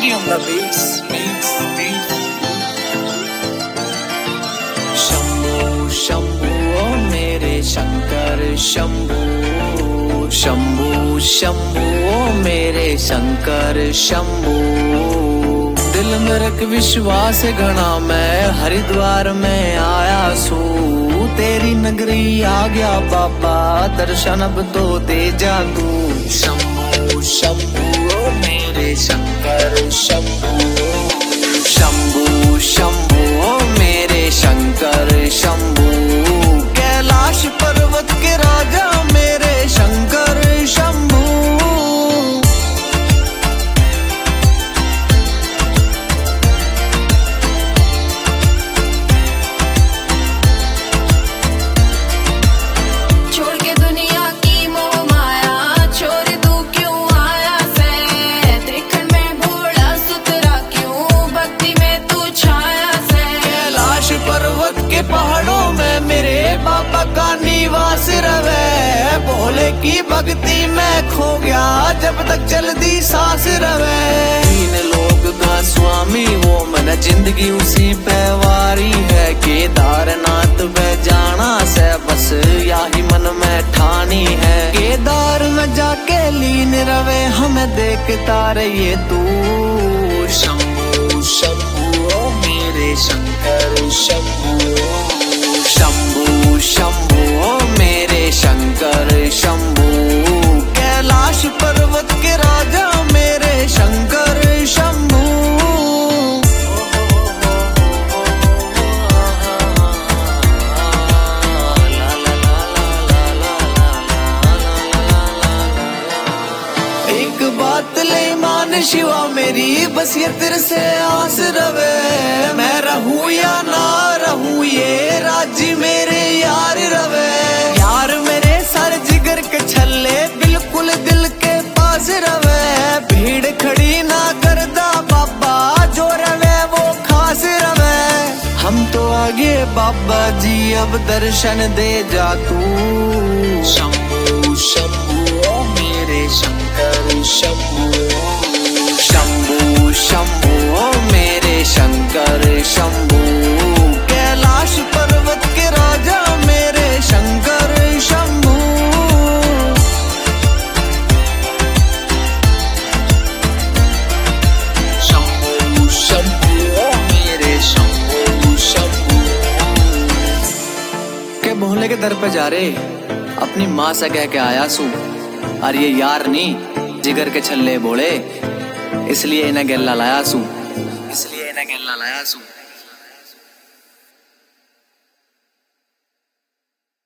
City on the beats. Shambhu Shambhu ओ मेरे शंकर शंभू, शंभू शंभू ओ मेरे शंकर शंभू। दिल में रख विश्वास घना मैं हरिद्वार में आया सू, तेरी नगरी आ गया बाबा दर्शन अब तो दे जा तू। शंभू शंभू ओ मेरे शंकर शंभू, शंभू शंभू ओ मेरे शंकर शंभू। कैलाश पर्वत के राजा मेरे शंकर शंभू। छोड़ के दुनिया की मोह माया, छोड़ तू क्यों आया से? त्रिखंड में भोला सुतरा क्यों, भक्ति में तू छाया से? कैलाश पर्वत के पहाड़ों में मेरे बाबा का निवास रवे, भोले की भक्ति में खो गया जब तक चलती सांस रवे। तीन लोग का स्वामी वो मन जिंदगी उसी पे वारी है, केदारनाथ में जाना से बस यही मन में ठानी है। केदार में जाके लीन रवे हमें देखता रहिए तू। शंभू शंभू ओ मेरे शंकर शंभू, शंभू शंभू ओ मेरे शंकर शंभू। कैलाश पर्वत के राजा मेरे शंकर शंभू। एक बात ले मान शिवा मेरी, बस ये तेरे से आस रवे। मैं रहूं या ना रहूं ये राजी मेरे यार रवे। यार मेरे सर जिगर के छल्ले बिल्कुल दिल के पास रवे। भीड़ खड़ी ना करदा बाबा जो रवे वो खास रवे। हम तो आगे बाबा जी अब दर्शन दे जा तू। शंभू शंभू ओ मेरे शंकर शंभू, शंभू शंभू ओ मेरे शंकर शंभू। कैलाश पर्वत के राजा मेरे शंकर शंभू। शंभू शंभू ओ मेरे शंभू शंभू। के भोले के दर पे जा रे अपनी माँ से कह के आया सू, और ये यार नहीं जिगर के छल्ले बोले, इसलिए इन्हें गेला लाया सू, इसलिए इन्हें गेला लाया सू।